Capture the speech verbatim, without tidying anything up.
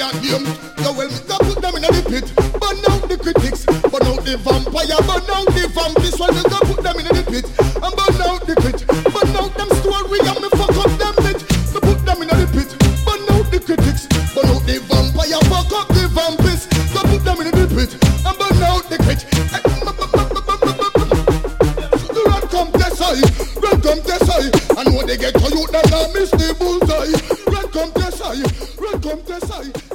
your name. You will make put them in the pit. Burn out the critics, burn out the vampire, burn out the vampires. Well, you go put them in the pit and burn out the crit. Burn out them story and me fuck up them bit. Me put them in the pit, burn out the critics, burn out the vampire, fuck up the vampires. Go put them in the pit and burn out the crit. Welcome to Sai, welcome to Sai. I know they get to you, that I miss the bullseye. Welcome to Sai, welcome to Sai.